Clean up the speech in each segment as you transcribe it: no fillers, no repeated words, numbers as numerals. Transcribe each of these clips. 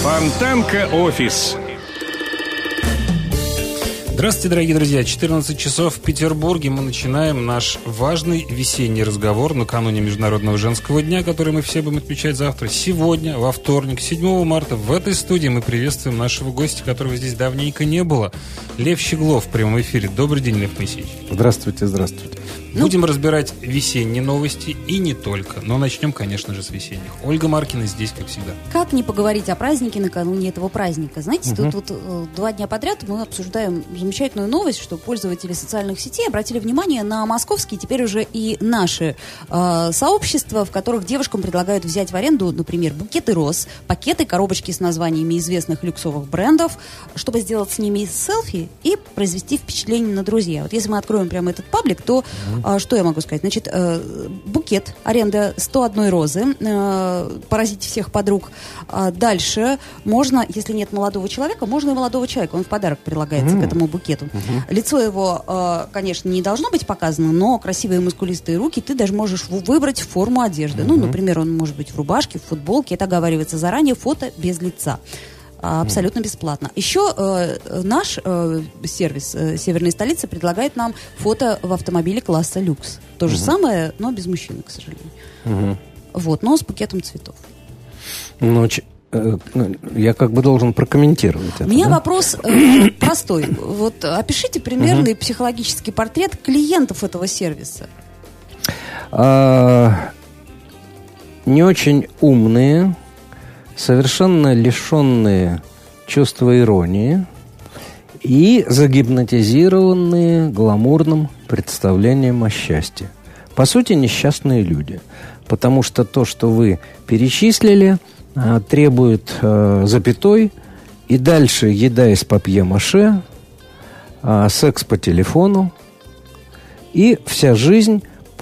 Фонтанка офис. Здравствуйте, дорогие друзья. 14 часов в Петербурге. Мы начинаем наш важный весенний разговор накануне Международного женского дня, который мы все будем отмечать завтра. Сегодня, во вторник, 7 марта, в этой студии мы приветствуем нашего гостя, которого здесь давненько не было. Лев Щеглов в прямом эфире. Добрый день, Лев Моисеевич. Здравствуйте, здравствуйте. Будем разбирать весенние новости и не только. Но начнем, конечно же, с весенних. Ольга Маркина здесь, как всегда. Как не поговорить о празднике накануне этого праздника? Знаете, тут вот 2 дня подряд мы обсуждаем замечательную новость, что пользователи социальных сетей обратили внимание на московские, теперь уже и наши сообщества, в которых девушкам предлагают взять в аренду, например, букеты роз, пакеты, коробочки с названиями известных люксовых брендов, чтобы сделать с ними селфи и произвести впечатление на друзья. Вот если мы откроем прямо этот паблик, то что я могу сказать? Значит, букет, аренда 101 розы, поразить всех подруг. Дальше можно, если нет молодого человека, можно и молодого человека, он в подарок предлагается к этому букету. Лицо его, конечно, не должно быть показано, но красивые мускулистые руки ты даже можешь выбрать форму одежды. Ну, например, он может быть в рубашке, в футболке, это оговаривается заранее, фото без лица. Абсолютно бесплатно. Еще наш сервис «Северная столица» предлагает нам фото в автомобиле класса люкс. То же самое, но без мужчины, к сожалению. Вот, но с букетом цветов. Я как бы должен прокомментировать это. У меня вопрос простой. Вот опишите примерный психологический портрет клиентов этого сервиса. Не очень умные, совершенно лишенные чувства иронии и загипнотизированные гламурным представлением о счастье. По сути, несчастные люди. Потому что то, что вы перечислили, требует запятой, и дальше еда из папье-маше, секс по телефону и вся жизнь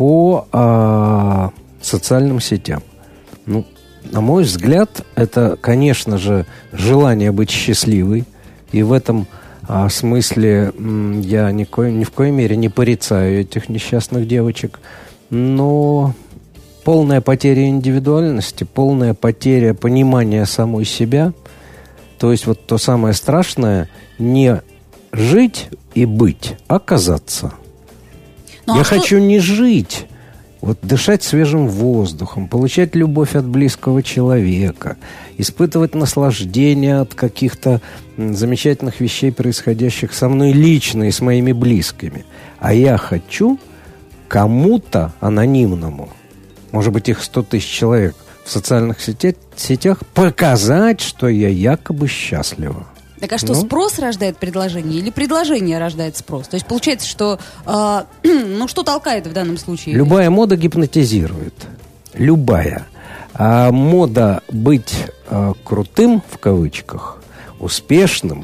по социальным сетям. Ну, на мой взгляд, это, конечно же, желание быть счастливой. И в этом смысле я ни в коей мере не порицаю этих несчастных девочек. Но полная потеря индивидуальности, полная потеря понимания самой себя. То есть вот то самое страшное — не жить и быть, а казаться. Я хочу не жить, вот дышать свежим воздухом, получать любовь от близкого человека, испытывать наслаждение от каких-то замечательных вещей, происходящих со мной лично и с моими близкими. А я хочу кому-то анонимному, может быть, их 100 тысяч человек в социальных сетях, показать, что я якобы счастлива. Так а что, спрос рождает предложение или предложение рождает спрос? То есть получается, что что толкает в данном случае? Любая мода гипнотизирует. Любая. А мода быть крутым, в кавычках, успешным,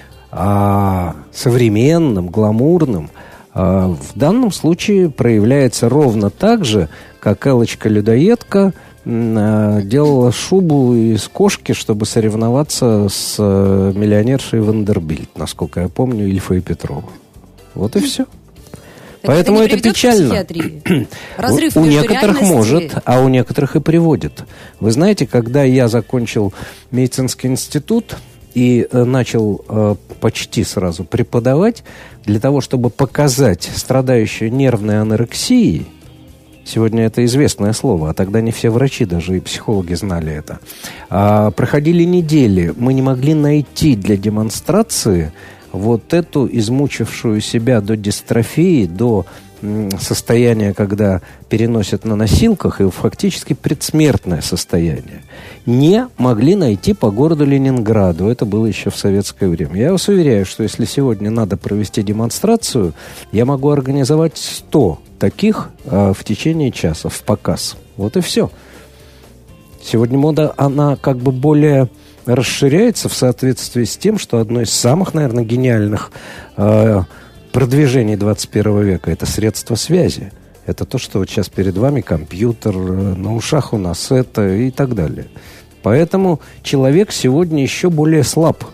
современным, гламурным, в данном случае проявляется ровно так же, как Элочка-людоедка делала шубу из кошки, чтобы соревноваться с миллионершей Вандербильт, насколько я помню, Ильфа и Петрова. Вот и все. Поэтому это печально. Разрыв у между некоторых реальностью... может, а у некоторых и приводит. Вы знаете, когда я закончил медицинский институт и начал почти сразу преподавать, для того, чтобы показать страдающую нервной анорексией, сегодня это известное слово, а тогда не все врачи, даже и психологи знали это, проходили недели, мы не могли найти для демонстрации вот эту измучившую себя до дистрофии, до состояния, когда переносят на носилках, и фактически предсмертное состояние. Не могли найти по городу Ленинграду. Это было еще в советское время. Я вас уверяю, что если сегодня надо провести демонстрацию, я могу организовать 100 таких в течение часа в показ. Вот и все. Сегодня мода, она как бы более расширяется в соответствии с тем, что одно из самых, наверное, гениальных продвижений 21 века – это средства связи. Это то, что вот сейчас перед вами компьютер, на ушах у нас это и так далее. Поэтому человек сегодня еще более слаб.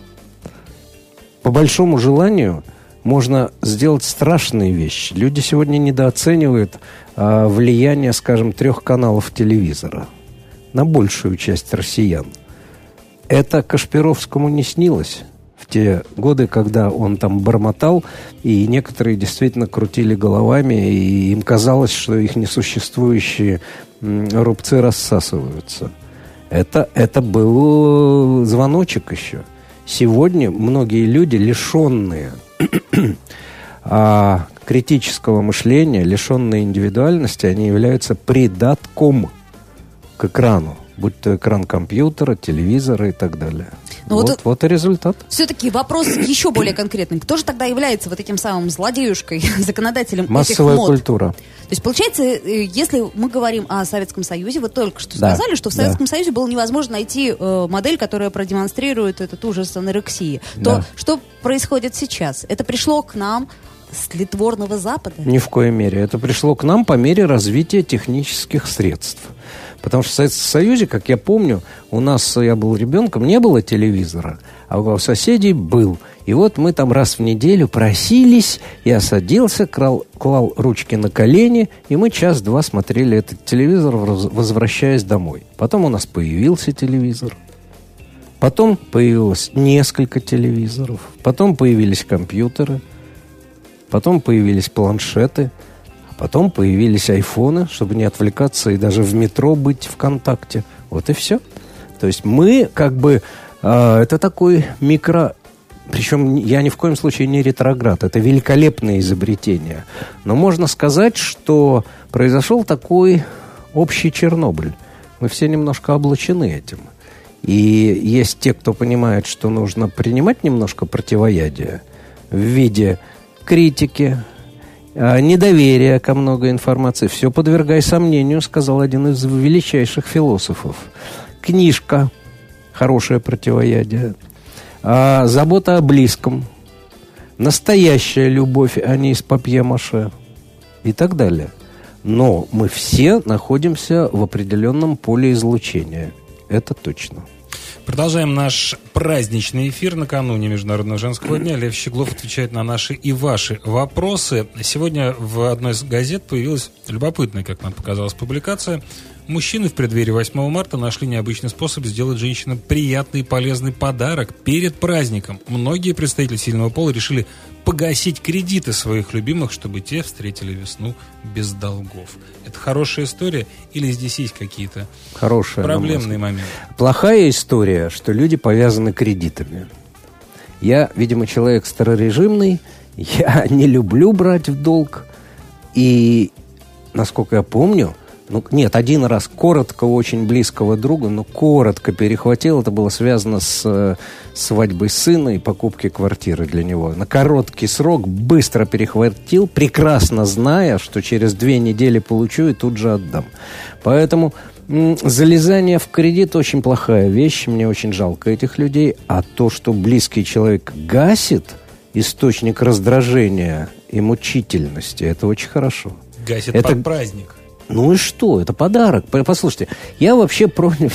По большому желанию можно сделать страшные вещи. Люди сегодня недооценивают влияние, скажем, 3 каналов телевизора на большую часть россиян. это Кашпировскому не снилось в те годы, когда он там бормотал, и некоторые действительно крутили головами, и им казалось, что их несуществующие рубцы рассасываются. Это был звоночек еще. Сегодня многие люди, лишенные критического мышления, лишенные индивидуальности, они являются придатком к экрану, будь то экран компьютера, телевизора и так далее. Вот и результат. Все-таки вопрос еще более конкретный. Кто же тогда является вот этим самым злодеюшкой, законодателем массовая этих мод? Культура. То есть, получается, если мы говорим о Советском Союзе, вы только что сказали, что в Советском Союзе было невозможно найти модель, которая продемонстрирует этот ужас анорексии. То что происходит сейчас? Это пришло к нам с тлетворного Запада? Ни в коей мере. Это пришло к нам по мере развития технических средств. Потому что в Советском Союзе, как я помню, у нас, я был ребенком, не было телевизора, а у соседей был. И вот мы там раз в неделю просились, я садился, клал ручки на колени, и мы час-два смотрели этот телевизор, возвращаясь домой. Потом у нас появился телевизор. Потом появилось несколько телевизоров. Потом появились компьютеры. Потом появились планшеты. Потом появились айфоны, чтобы не отвлекаться и даже в метро быть в контакте. Вот и все. То есть мы как бы... это такой микро... Причем я ни в коем случае не ретроград. Это великолепное изобретение. Но можно сказать, что произошел такой общий Чернобыль. Мы все немножко облачены этим. И есть те, кто понимает, что нужно принимать немножко противоядия в виде критики, недоверие ко много информации. Все подвергай сомнению, сказал один из величайших философов. Книжка – хорошее противоядие. Забота о близком. Настоящая любовь, а не из папье-маше. И так далее. Но мы все находимся в определенном поле излучения. Это точно. Продолжаем наш праздничный эфир накануне Международного женского дня. Лев Щеглов отвечает на наши и ваши вопросы. Сегодня в одной из газет появилась любопытная, как нам показалось, публикация. Мужчины в преддверии 8 марта нашли необычный способ сделать женщинам приятный и полезный подарок перед праздником. Многие представители сильного пола решили погасить кредиты своих любимых, чтобы те встретили весну без долгов. Это хорошая история или здесь есть какие-то проблемные моменты? Плохая история, что люди повязаны кредитами. Я, видимо, человек старорежимный, я не люблю брать в долг. И, насколько я помню, один раз коротко у очень близкого друга, но коротко перехватил. Это было связано с свадьбой сына и покупкой квартиры для него. На короткий срок быстро перехватил, прекрасно зная, что через 2 недели получу и тут же отдам. Поэтому залезание в кредит очень плохая вещь. Мне очень жалко этих людей. А то, что близкий человек гасит источник раздражения и мучительности, это очень хорошо. Гасит под праздник. Ну и что? Это подарок. Послушайте, я вообще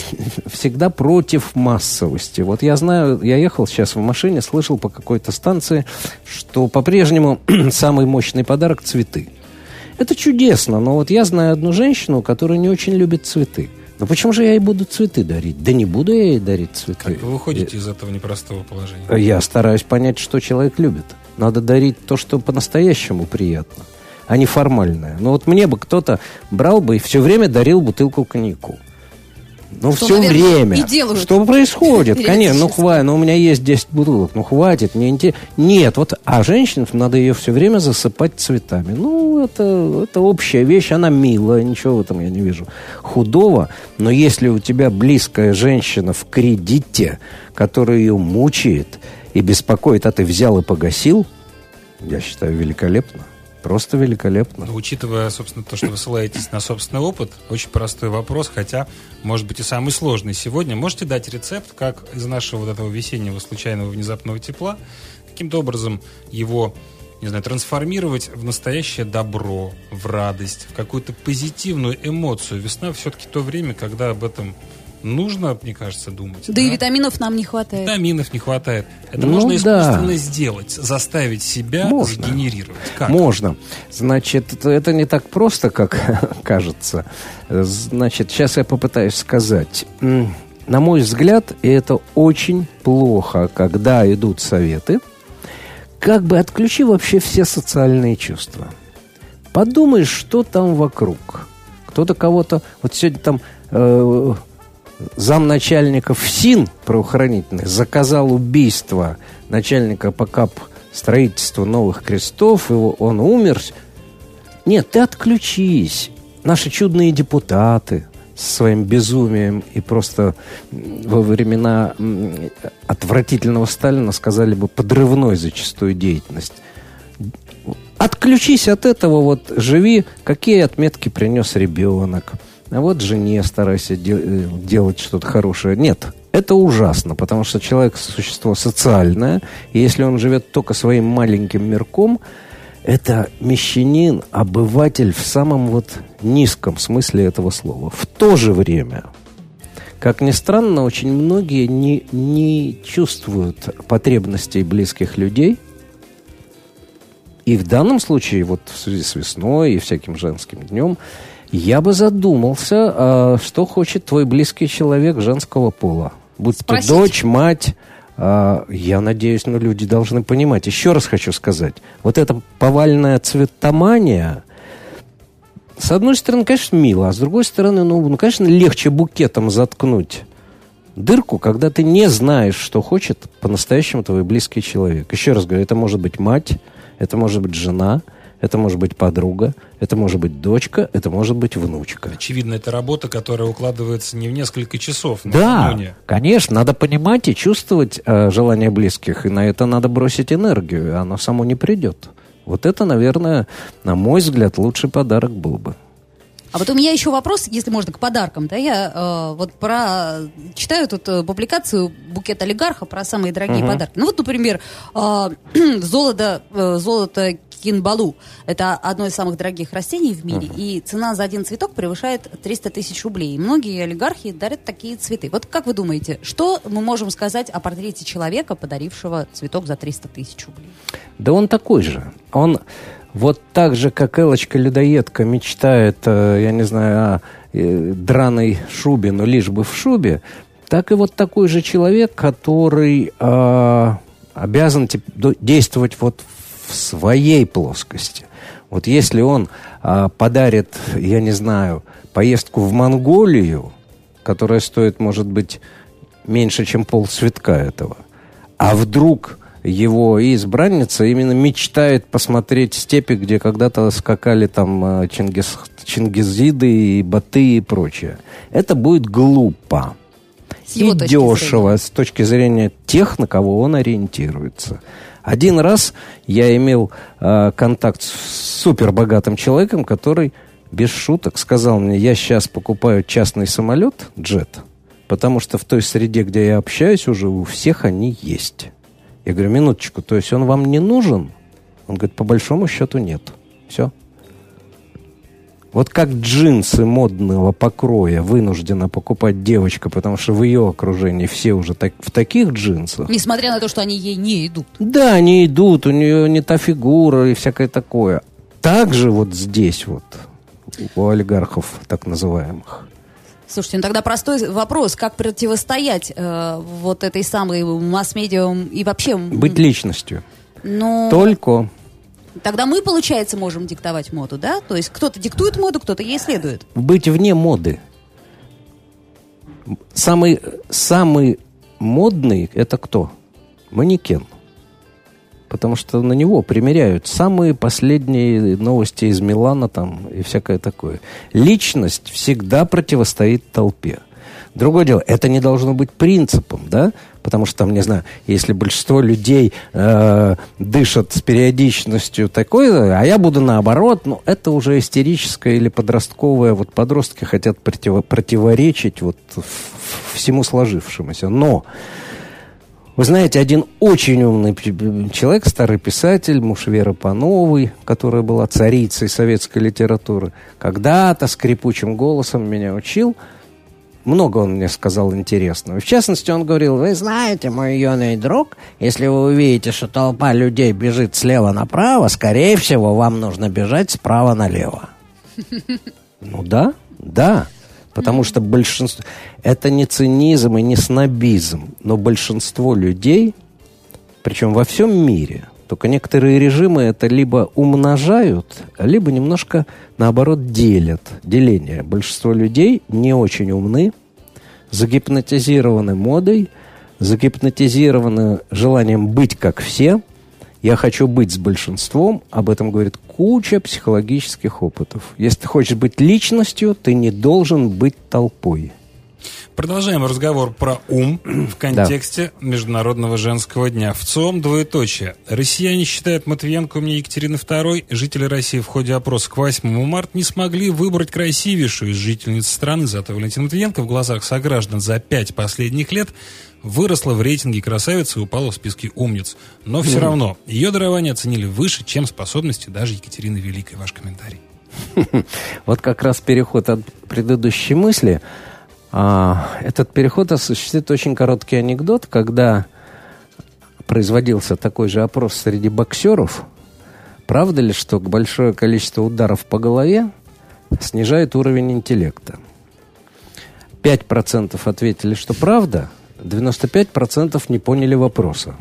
всегда против массовости. Вот я знаю, я ехал сейчас в машине, слышал по какой-то станции, что по-прежнему самый мощный подарок – цветы. Это чудесно, но вот я знаю одну женщину, которая не очень любит цветы. Но почему же я ей буду цветы дарить? Да не буду я ей дарить цветы. Как вы выходите из этого непростого положения? Я стараюсь понять, что человек любит. Надо дарить то, что по-настоящему приятно, а не формальное. Но вот мне бы кто-то брал бы и все время дарил бутылку коньяку. Ну, что, все время. И делают. Что происходит? Конечно, хватит. У меня есть 10 бутылок. Хватит, мне интересно. Нет, а женщине надо ее все время засыпать цветами. Это общая вещь, она милая, ничего в этом я не вижу худого. Но если у тебя близкая женщина в кредите, которая ее мучает и беспокоит, а ты взял и погасил, я считаю, великолепно. Просто великолепно. Учитывая, собственно, то, что вы ссылаетесь на собственный опыт, очень простой вопрос, хотя, может быть, и самый сложный сегодня. Можете дать рецепт, как из нашего вот этого весеннего случайного внезапного тепла каким-то образом его, не знаю, трансформировать в настоящее добро, в радость, в какую-то позитивную эмоцию. Весна все-таки то время, когда об этом нужно, мне кажется, думать. Да и витаминов нам не хватает. Витаминов не хватает. Это можно искусственно сделать, заставить себя сгенерировать. Как? Можно. Значит, это не так просто, как кажется. Значит, сейчас я попытаюсь сказать. на мой взгляд, и это очень плохо, когда идут советы, как бы отключи вообще все социальные чувства. Подумай, что там вокруг. Кто-то кого-то... Вот сегодня там замначальника ФСИН правоохранительных заказал убийство начальника ПКАП строительства Новых Крестов, он умер. Нет, ты отключись. Наши чудные депутаты со своим безумием и просто во времена отвратительного Сталина сказали бы подрывной зачастую деятельность. Отключись от этого, вот живи, какие отметки принес ребенок. А вот жене старайся делать что-то хорошее. Нет, это ужасно, потому что человек – существо социальное, и если он живет только своим маленьким мирком, это мещанин, обыватель в самом вот низком смысле этого слова. В то же время, как ни странно, очень многие не чувствуют потребностей близких людей. И в данном случае, вот в связи с весной и всяким женским днем, я бы задумался, что хочет твой близкий человек женского пола. Будь то дочь, мать. Я надеюсь, люди должны понимать. Еще раз хочу сказать. Вот эта повальная цветомания, с одной стороны, конечно, мило, а с другой стороны, конечно, легче букетом заткнуть дырку, когда ты не знаешь, что хочет по-настоящему твой близкий человек. Еще раз говорю, это может быть мать, это может быть жена, это может быть подруга, это может быть дочка, это может быть внучка. Очевидно, это работа, которая укладывается не в несколько часов. Да, конечно, надо понимать и чувствовать желания близких, и на это надо бросить энергию, и оно само не придет. Вот это, наверное, на мой взгляд, лучший подарок был бы. А вот у меня еще вопрос, если можно, к подаркам. Да, я читаю тут публикацию «Букет олигарха» про самые дорогие подарки. Ну вот, например, золото кинбалу. Это одно из самых дорогих растений в мире, и цена за один цветок превышает 300 тысяч рублей. И многие олигархи дарят такие цветы. Вот как вы думаете, что мы можем сказать о портрете человека, подарившего цветок за 300 тысяч рублей? Да он такой же. Он вот так же, как Элочка-людоедка мечтает, я не знаю, о драной шубе, но лишь бы в шубе, так и вот такой же человек, который обязан действовать вот в своей плоскости. Вот если он подарит, я не знаю, поездку в Монголию, которая стоит, может быть, меньше, чем полцветка этого, а вдруг его избранница именно мечтает посмотреть степи, где когда-то скакали там чингизиды и баты и прочее. Это будет глупо. И дешево с точки зрения тех, на кого он ориентируется. Один раз я имел контакт с супербогатым человеком, который без шуток сказал мне: я сейчас покупаю частный самолет, джет, потому что в той среде, где я общаюсь, уже у всех они есть. Я говорю: минуточку, то есть он вам не нужен? Он говорит: по большому счету нет. Все. Вот как джинсы модного покроя вынуждена покупать девочка, потому что в ее окружении все уже в таких джинсах. Несмотря на то, что они ей не идут. Да, не идут, у нее не та фигура и всякое такое. Так же вот здесь вот, у олигархов так называемых. Слушайте, тогда простой вопрос. Как противостоять вот этой самой масс-медиа и вообще... Быть личностью. Но... Только... Тогда мы, получается, можем диктовать моду, да? То есть кто-то диктует моду, кто-то ей следует. Быть вне моды. Самый модный — это кто? Манекен. Потому что на него примеряют самые последние новости из Милана там и всякое такое. Личность всегда противостоит толпе. Другое дело, это не должно быть принципом, да? Потому что там, не знаю, если большинство людей дышат с периодичностью такой, а я буду наоборот, ну, это уже истерическое или подростковое. Вот подростки хотят противоречить вот всему сложившемуся. Но, вы знаете, один очень умный человек, старый писатель, муж Веры Пановой, которая была царицей советской литературы, когда-то скрипучим голосом меня учил. Много он мне сказал интересного. В частности, он говорил: вы знаете, мой юный друг, если вы увидите, что толпа людей бежит слева направо, скорее всего, вам нужно бежать справа налево. Ну да. Потому что большинство... Это не цинизм и не снобизм, но большинство людей, причем во всем мире, только некоторые режимы это либо умножают, либо немножко, наоборот, делят. Деление. Большинство людей не очень умны, загипнотизированы модой, загипнотизированы желанием быть как все. Я хочу быть с большинством. Об этом говорит куча психологических опытов. Если ты хочешь быть личностью, ты не должен быть толпой. Продолжаем разговор про ум в контексте Международного женского дня. В ЦИОМ двоеточие. Россияне считают Матвиенко умнее Екатерины II. Жители России в ходе опроса к 8 марта не смогли выбрать красивейшую из жительниц страны. Зато Валентина Матвиенко в глазах сограждан за 5 последних лет выросла в рейтинге красавицы и упала в списке умниц. Но все равно ее дарование оценили выше, чем способности даже Екатерины Великой. Ваш комментарий. Вот как раз переход от предыдущей мысли. Этот переход осуществит очень короткий анекдот, когда производился такой же опрос среди боксеров. Правда ли, что большое количество ударов по голове снижает уровень интеллекта? 5% ответили, что правда, 95% не поняли вопроса.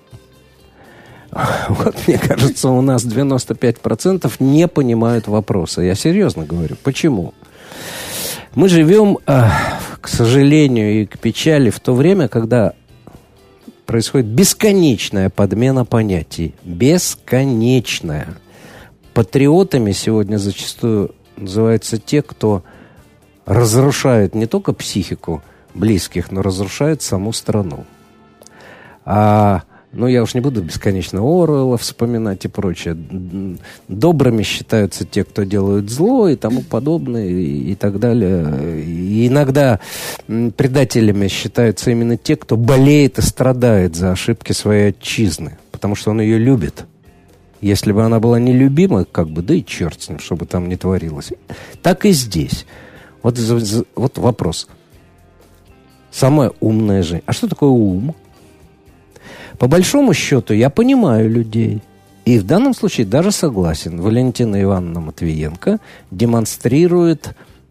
Вот, мне кажется, у нас 95% не понимают вопроса. Я серьезно говорю. Почему? Мы живем, к сожалению и к печали, в то время, когда происходит бесконечная подмена понятий. Бесконечная. Патриотами сегодня зачастую называются те, кто разрушает не только психику близких, но разрушает саму страну. Ну, я уж не буду бесконечно Оруэлла вспоминать и прочее. Добрыми считаются те, кто делают зло и тому подобное, и так далее. И иногда предателями считаются именно те, кто болеет и страдает за ошибки своей отчизны, потому что он ее любит. Если бы она была нелюбима, да и черт с ним, что бы там ни творилось. Так и здесь. Вот вопрос. Самая умная жизнь. А что такое ум? По большому счету, я понимаю людей. И в данном случае даже согласен. Валентина Ивановна Матвиенко демонстрирует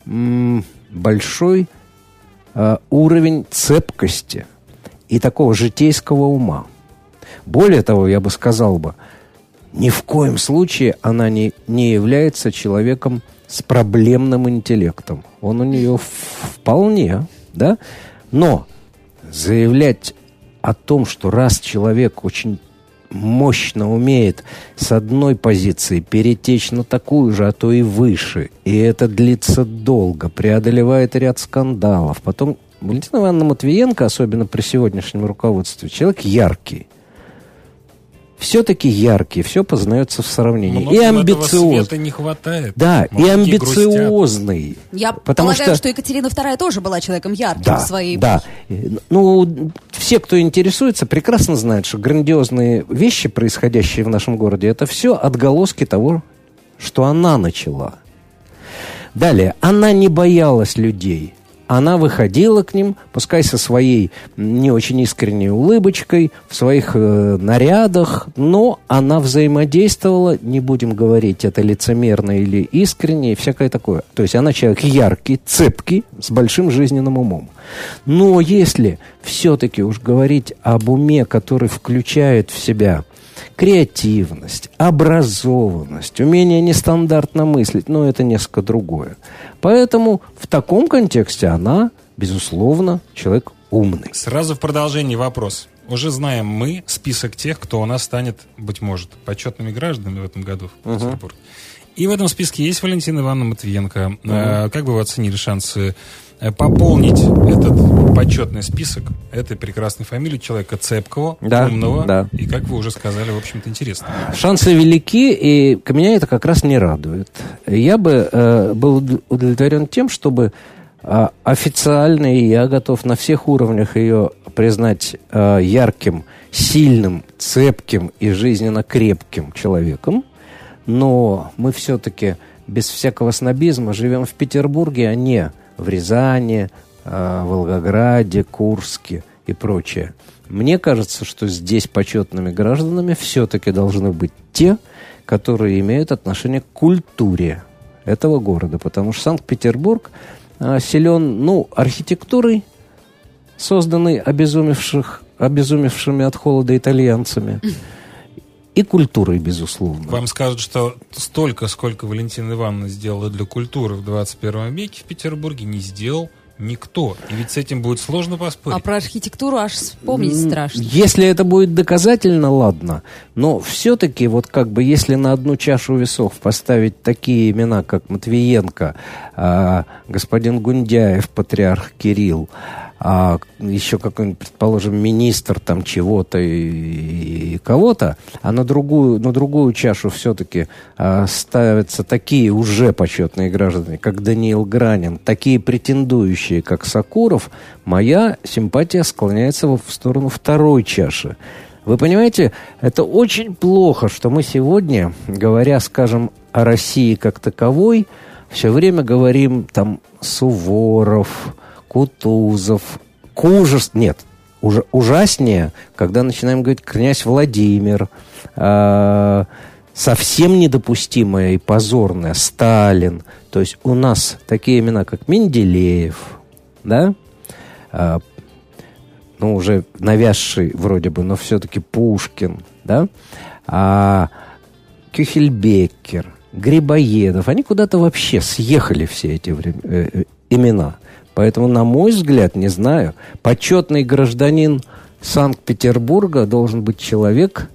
большой уровень цепкости и такого житейского ума. Более того, я бы сказал ни в коем случае она не является человеком с проблемным интеллектом. Он у нее вполне, да? Но заявлять о том, что раз человек очень мощно умеет с одной позиции перетечь на такую же, а то и выше, и это длится долго, преодолевает ряд скандалов. Потом Валентина Ивановна Матвиенко, особенно при сегодняшнем руководстве, человек яркий. Все-таки яркий, все познается в сравнении. Много и амбициозный. Света не хватает. Да, и амбициозный. Я полагаю, что Екатерина II тоже была человеком ярким в своей эпохе. Да. Ну, все, кто интересуется, прекрасно знают, что грандиозные вещи, происходящие в нашем городе, это все отголоски того, что она начала. Далее, она не боялась людей. Она выходила к ним, пускай со своей не очень искренней улыбочкой, в своих нарядах, но она взаимодействовала, не будем говорить, это лицемерно или искренне, и всякое такое. То есть она человек яркий, цепкий, с большим жизненным умом. Но если все-таки уж говорить об уме, который включает в себя креативность, образованность, умение нестандартно мыслить, но это несколько другое. Поэтому в таком контексте она, безусловно, человек умный. Сразу в продолжении вопрос. Уже знаем мы список тех, кто у нас станет, быть может, почетными гражданами в этом году в Петербурге. И в этом списке есть Валентина Ивановна Матвиенко. Как бы вы оценили шансы пополнить этот почетный список этой прекрасной фамилии человека цепкого, умного и, как вы уже сказали, в общем-то, интересно. Шансы велики, и меня это как раз не радует. Я бы был удовлетворен тем, чтобы официально, и я готов на всех уровнях ее признать ярким, сильным, цепким и жизненно крепким человеком. Но мы все-таки без всякого снобизма живем в Петербурге, а не в Рязани, Волгограде, Курске и прочее. Мне кажется, что здесь почетными гражданами все-таки должны быть те, которые имеют отношение к культуре этого города. Потому что Санкт-Петербург силен, архитектурой, созданной обезумевшими от холода итальянцами, и культурой, безусловно. Вам скажут, что столько, сколько Валентина Ивановна сделала для культуры в 21 веке в Петербурге, не сделал никто. И ведь с этим будет сложно поспорить. А про архитектуру аж вспомнить страшно. Если это будет доказательно, ладно. Но все-таки, если на одну чашу весов поставить такие имена, как Матвиенко, господин Гундяев, патриарх Кирилл, еще какой-нибудь, предположим, министр там чего-то и кого-то, а на другую чашу все-таки ставятся такие уже почетные граждане, как Даниил Гранин, такие претендующие, как Сакуров, моя симпатия склоняется в сторону второй чаши. Вы понимаете, это очень плохо, что мы сегодня, говоря, скажем, о России как таковой, все время говорим там Суворов, Кутузов, ужаснее, когда начинаем говорить князь Владимир, совсем недопустимое и позорное Сталин. То есть у нас такие имена, как Менделеев, да, уже навязший вроде бы, но все-таки Пушкин, да, Кюхельбекер, Грибоедов, они куда-то вообще съехали все эти имена. Поэтому, на мой взгляд, не знаю, почетный гражданин Санкт-Петербурга должен быть человек,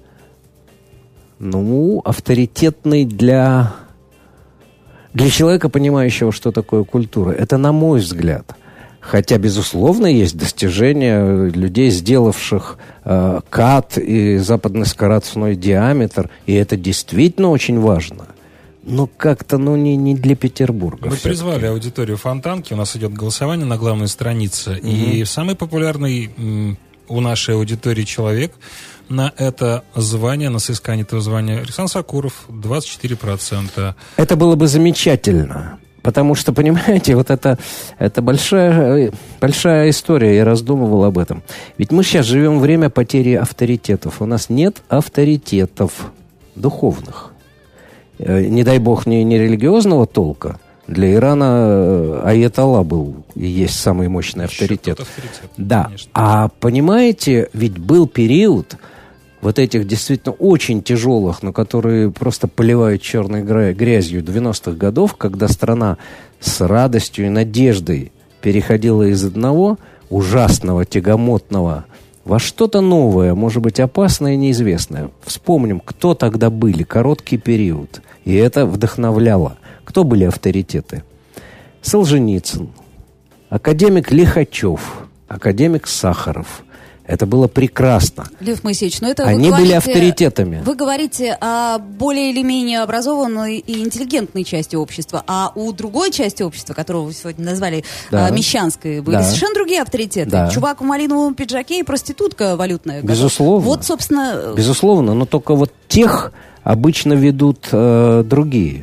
авторитетный для человека, понимающего, что такое культура. Это на мой взгляд. Хотя, безусловно, есть достижения людей, сделавших КАТ и западно-скоростной диаметр, и это действительно очень важно. Но как-то, не для Петербурга. Мы призвали аудиторию Фонтанки. У нас идет голосование на главной странице. И самый популярный у нашей аудитории человек на это звание, на соискание этого звания, Александр Сакуров, 24%. Это было бы замечательно. Потому что, понимаете, это большая история. Я раздумывал об этом. Ведь мы сейчас живем в время потери авторитетов. У нас нет авторитетов духовных. Не дай бог, не религиозного толка. Для Ирана Аятолла был и есть самый мощный авторитет. Да. Конечно. А понимаете, ведь был период этих действительно очень тяжелых, но которые просто поливают черной грязью 90-х годов, когда страна с радостью и надеждой переходила из одного ужасного, тягомотного во что-то новое, может быть, опасное и неизвестное. Вспомним, кто тогда были, короткий период. И это вдохновляло. Кто были авторитеты? Солженицын, академик Лихачев, академик Сахаров. Это было прекрасно. Лев Моисеевич, это они были авторитетами. Вы говорите о более или менее образованной и интеллигентной части общества, а у другой части общества, которую вы сегодня назвали мещанской, были совершенно другие авторитеты. Да. Чувак в малиновом пиджаке и проститутка валютная. Безусловно. Собственно... Безусловно, но только тех обычно ведут другие.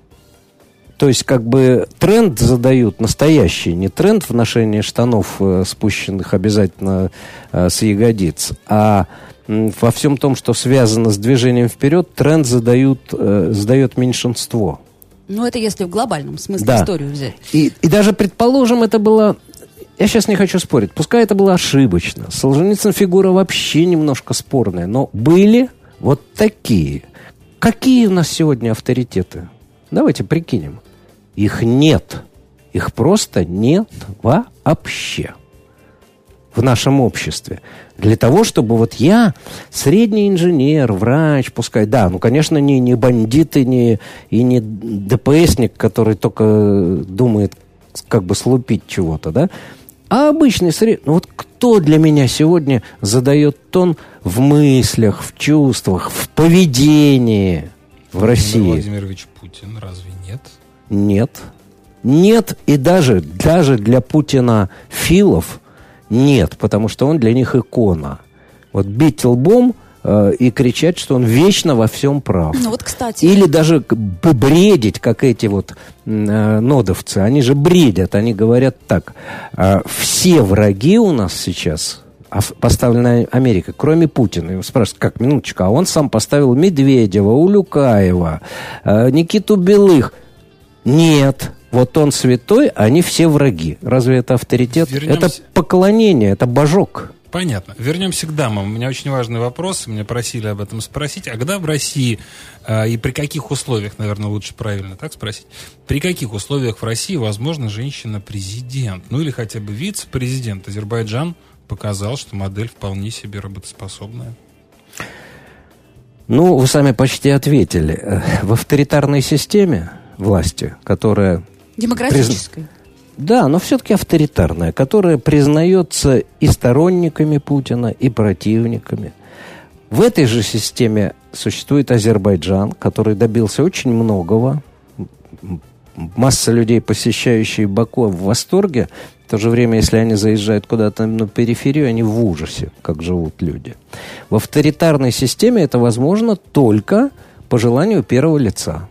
То есть, тренд задают настоящий, не тренд в ношении штанов, спущенных обязательно с ягодиц, а во всем том, что связано с движением вперед, тренд задает меньшинство. Это если в глобальном смысле историю взять. И даже, предположим, это было... Я сейчас не хочу спорить. Пускай это было ошибочно. Солженицын фигура вообще немножко спорная, но были такие. Какие у нас сегодня авторитеты? Давайте прикинем. Их нет. Их просто нет вообще в нашем обществе. Для того, чтобы я, средний инженер, врач, пускай, конечно, не бандит и не ДПСник, который только думает, слупить чего-то, да? А обычный средний... кто для меня сегодня задает тон в мыслях, в чувствах, в поведении в России? Владимир Владимирович Путин, разве нет? Нет. Нет, и даже для Путина филов нет, потому что он для них икона. Бить лбом и кричать, что он вечно во всем прав. Кстати... Или даже бредить, как эти нодовцы. Они же бредят, они говорят так. Все враги у нас сейчас поставлена Америка, кроме Путина. Его спрашивают, минуточку, а он сам поставил Медведева, Улюкаева, Никиту Белых. Нет, вот он святой, а они все враги. Разве это авторитет? Это поклонение, это божок. Понятно. Вернемся к дамам. У меня очень важный вопрос. Меня просили об этом спросить. А когда в России и при каких условиях, наверное, лучше правильно так спросить, при каких условиях в России возможна женщина-президент? Ну или хотя бы вице-президент? Азербайджан показал, что модель вполне себе работоспособная. Ну, вы сами почти ответили. В авторитарной системе власти, которая... Демократической. Да, но все-таки авторитарная, которая признается и сторонниками Путина, и противниками. В этой же системе существует Азербайджан, который добился очень многого. Масса людей, посещающие Баку, в восторге. В то же время, если они заезжают куда-то на периферию, они в ужасе, как живут люди. В авторитарной системе это возможно только по желанию первого лица.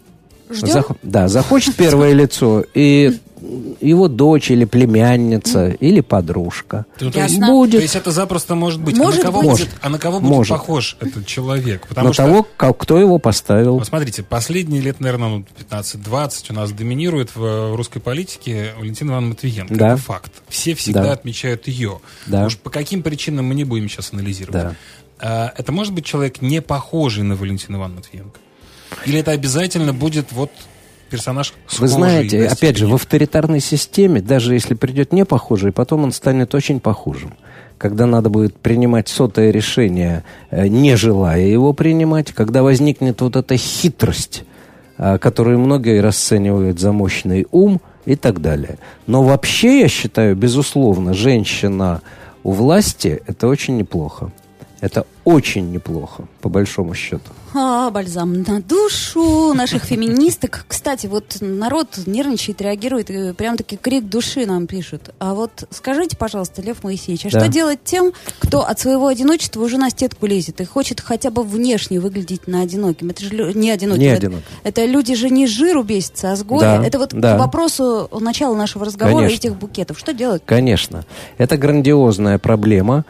Ждем? Захочет первое лицо, и его дочь или племянница, или подружка. То есть это запросто может быть. А на кого будет похож этот человек? На того, кто его поставил. Вот смотрите, последние лет, наверное, 15-20 у нас доминирует в русской политике Валентина Ивановна Матвиенко. Да. Это факт. Все всегда отмечают ее. Да. Уж по каким причинам мы не будем сейчас анализировать. Да. Это может быть человек, не похожий на Валентину Ивановну Матвиенко? Или это обязательно будет вот персонаж схожий? Вы знаете, опять же, в авторитарной системе, даже если придет не похожий, потом он станет очень похожим. Когда надо будет принимать сотое решение, не желая его принимать, когда возникнет вот эта хитрость, которую многие расценивают за мощный ум и так далее. Но вообще, я считаю, безусловно, женщина у власти – это очень неплохо. Это очень неплохо, по большому счету. Бальзам на душу наших феминисток. Кстати, вот народ нервничает, реагирует, и прям-таки крик души нам пишут. А вот скажите, пожалуйста, Лев Моисеевич, что делать тем, кто от своего одиночества уже на стенку лезет и хочет хотя бы внешне выглядеть на одиноким? Это же не одиноким. Это люди же не с жиру бесятся, а с горя. Это вот к вопросу начала нашего разговора этих букетов. Что делать? Конечно. Это грандиозная проблема.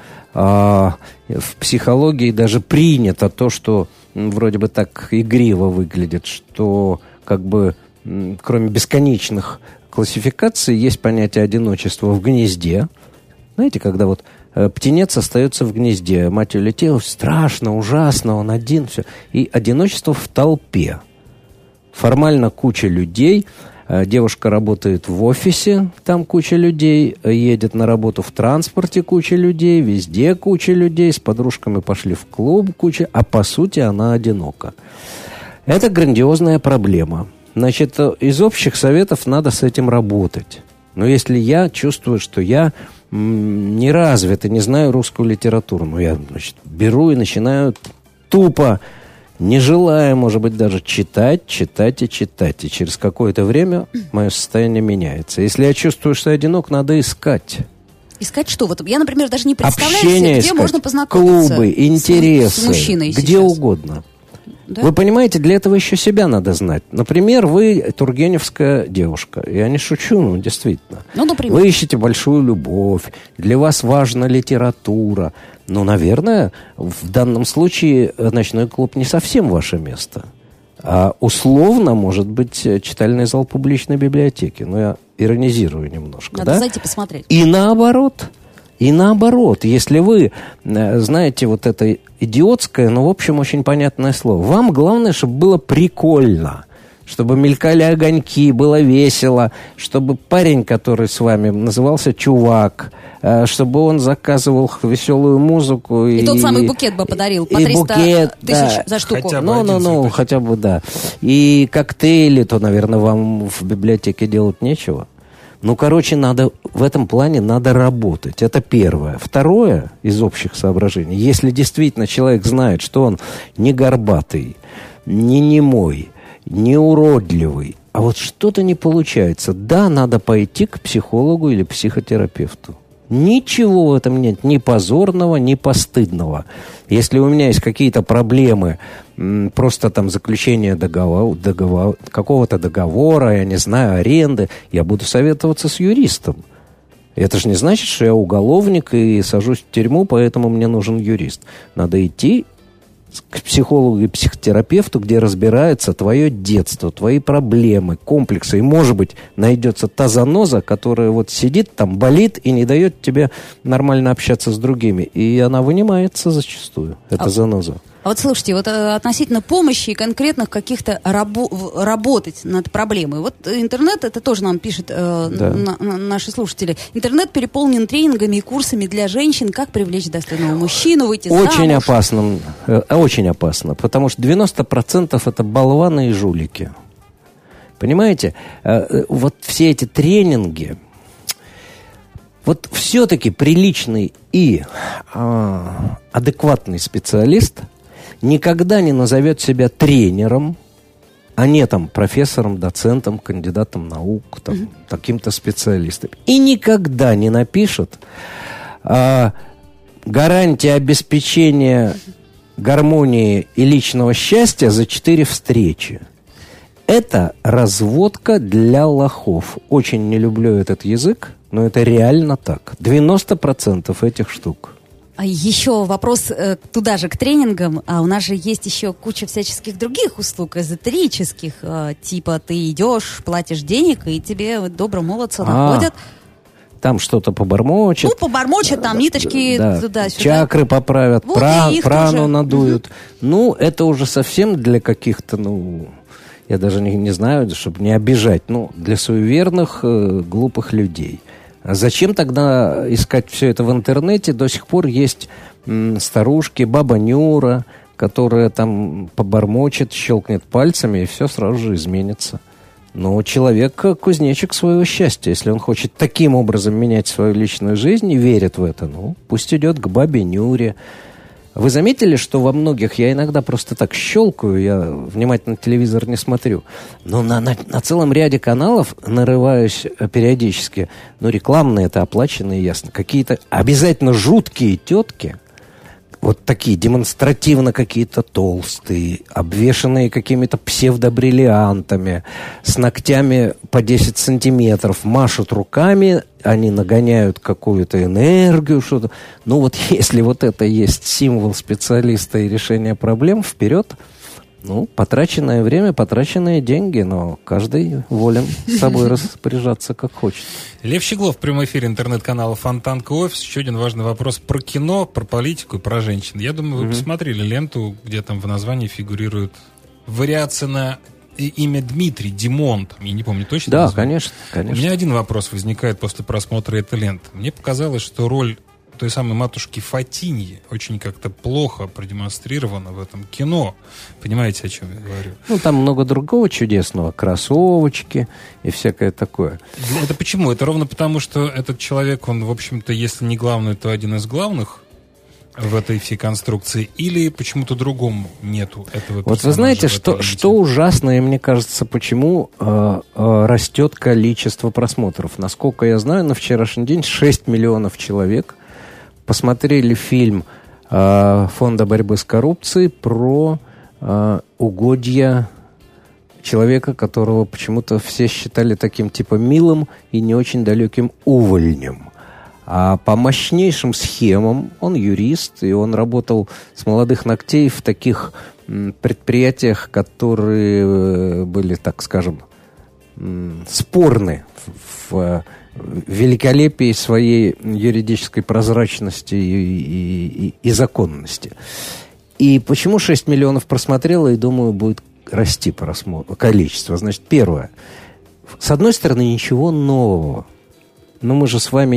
В психологии даже принято то, что вроде бы так игриво выглядит, что как бы кроме бесконечных классификаций есть понятие одиночества в гнезде. Знаете, когда вот птенец остается в гнезде, мать улетела, страшно, ужасно, он один, все. И одиночество в толпе. Формально куча людей. Девушка работает в офисе, там куча людей, едет на работу в транспорте, куча людей, везде куча людей, с подружками пошли в клуб, куча, а по сути она одинока. Это грандиозная проблема. Значит, из общих советов надо с этим работать. Но если я чувствую, что я не развит и не знаю русскую литературу, я, беру и начинаю тупо, не желая, может быть, даже читать. И через какое-то время мое состояние меняется. Если я чувствую, что я одинок, надо искать. Искать что? Вот я, например, даже не представляю общение себе, где искать, можно познакомиться. Клубы, интересы, с мужчиной где сейчас. угодно. Да? Вы понимаете, для этого еще себя надо знать. Например, вы тургеневская девушка. Я не шучу, действительно. Например. Вы ищете большую любовь. Для вас важна литература. Наверное, в данном случае ночной клуб не совсем ваше место. А условно, может быть, читальный зал публичной библиотеки. Я иронизирую немножко. Надо зайти посмотреть. И наоборот, если вы знаете вот это идиотское, но, в общем, очень понятное слово. Вам главное, чтобы было прикольно. Чтобы мелькали огоньки, было весело. Чтобы парень, который с вами, назывался чувак. Чтобы он заказывал веселую музыку. И тот самый букет бы подарил по 300 тысяч за штуку. Хотя бы, да. И коктейли, то, наверное, вам в библиотеке делать нечего. Надо в этом плане надо работать. Это первое. Второе, из общих соображений, если действительно человек знает, что он не горбатый, не немой, не уродливый, а вот что-то не получается, надо пойти к психологу или психотерапевту. Ничего в этом нет, ни позорного, ни постыдного. Если у меня есть какие-то проблемы, просто там заключение какого-то договора, я не знаю, аренды, я буду советоваться с юристом. Это же не значит, что я уголовник и сажусь в тюрьму, поэтому мне нужен юрист. Надо идти к психологу и психотерапевту, где разбирается твое детство, твои проблемы, комплексы. И, может быть, найдется та заноза, которая вот сидит там, болит и не дает тебе нормально общаться с другими. И она вынимается зачастую, эта заноза. А вот слушайте, вот относительно помощи и конкретных каких-то работать над проблемой. Вот интернет, это тоже нам пишут наши слушатели. Интернет переполнен тренингами и курсами для женщин, как привлечь достойного мужчину, выйти замуж. Очень опасно, потому что 90% это болваны и жулики. Понимаете? Вот все эти тренинги, вот все-таки приличный и адекватный специалист никогда не назовет себя тренером, а не там профессором, доцентом, кандидатом наук, там, таким-то специалистом. И никогда не напишет гарантия обеспечения гармонии и личного счастья за 4 встречи. Это разводка для лохов. Очень не люблю этот язык, но это реально так. 90% этих штук. Еще вопрос туда же, к тренингам. А у нас же есть еще куча всяческих других услуг, эзотерических. Типа ты идешь, платишь денег, и тебе доброго молодца находят. Там что-то побормочет. Побормочет, там ниточки туда-сюда. Чакры поправят, вот прану надуют. Это уже совсем для каких-то, я даже не знаю, чтобы не обижать, для суеверных, глупых людей. А зачем тогда искать все это в интернете? До сих пор есть старушки, баба Нюра, которая там побормочет, щелкнет пальцами, и все сразу же изменится. Но человек — кузнечик своего счастья. Если он хочет таким образом менять свою личную жизнь и верит в это, пусть идет к бабе Нюре. Вы заметили, что во многих, я иногда просто так щелкаю, я внимательно телевизор не смотрю, но на целом ряде каналов нарываюсь периодически, рекламные это оплаченные, ясно, какие-то обязательно жуткие тетки, вот такие демонстративно какие-то толстые, обвешанные какими-то псевдобриллиантами, с ногтями по 10 сантиметров, машут руками, они нагоняют какую-то энергию, что-то. Если вот это есть символ специалиста и решения проблем, вперед. Потраченное время, потраченные деньги, но каждый волен с собой распоряжаться как хочет. Лев Щеглов в прямом эфире интернет-канала Фонтанка Офис. Еще один важный вопрос про кино, про политику и про женщин. Я думаю, вы посмотрели ленту, где там в названии фигурирует вариация на имя Дмитрий, Димон, я не помню точно. Да, конечно. У меня один вопрос возникает после просмотра этой ленты. Мне показалось, что роль той самой матушки Фатиньи очень как-то плохо продемонстрирована в этом кино. Понимаете, о чем я говорю? Там много другого чудесного. Кроссовочки и всякое такое. Это почему? Это ровно потому, что этот человек, он, в общем-то, если не главный, то один из главных в этой всей конструкции, или почему-то другому нету этого персонажа? Вот вы знаете, что ужасно, и мне кажется, почему растет количество просмотров. Насколько я знаю, на вчерашний день 6 миллионов человек посмотрели фильм Фонда борьбы с коррупцией про угодья человека, которого почему-то все считали таким типа милым и не очень далеким увольнем. А по мощнейшим схемам, он юрист, и он работал с молодых ногтей в таких предприятиях, которые были, так скажем, спорны в великолепии своей юридической прозрачности и законности. И почему 6 миллионов просмотрело, и, думаю, будет расти количество? Значит, первое. С одной стороны, ничего нового. Но мы же с вами